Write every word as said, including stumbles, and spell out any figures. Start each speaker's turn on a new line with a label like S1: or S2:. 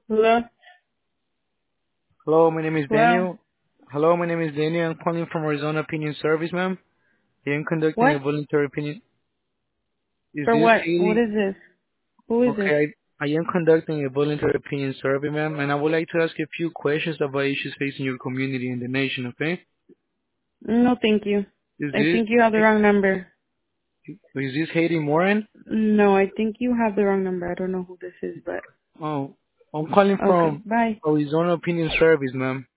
S1: Hello?
S2: Hello, my name is
S1: Hello?
S2: Daniel. Hello, my name is Daniel. I'm calling from Arizona Opinion Service, ma'am. I am conducting
S1: What?
S2: a voluntary opinion. Is
S1: For
S2: this
S1: what? What
S2: Haley?
S1: is this? Who is this?
S2: Okay, I, I am conducting a voluntary opinion survey, ma'am, and I would like to ask you a few questions about issues facing your community and the nation, okay?
S1: No, thank you.
S2: Is
S1: I
S2: this,
S1: think you have the wrong number.
S2: is this Haiti Moran?
S1: No, I think you have the wrong number. I don't know who this is, but
S2: Oh, I'm calling
S1: okay.
S2: from
S1: Bye.
S2: Arizona Opinion Service, ma'am.